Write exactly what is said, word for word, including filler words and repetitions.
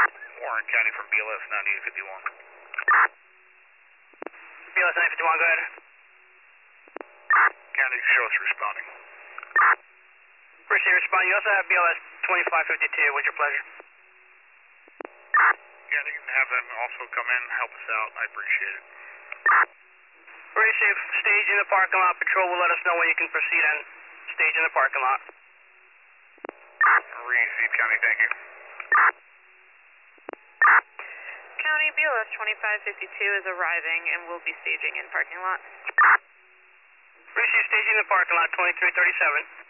Warren County from B L S ninety-eight fifty-one. B L S nine fifty-one, go ahead. County, show us responding. Appreciate responding. You also have B L S twenty-five fifty-two. What's your pleasure? County, you can have them also come in and help us out. I appreciate it. Very safe. Stage in the parking lot. Patrol will let us know when you can proceed and stage in the parking lot. Received, County, thank you. County, B L S twenty-five fifty-two is arriving and will be staging in parking lot. Receive staging in the parking lot, twenty-three thirty-seven.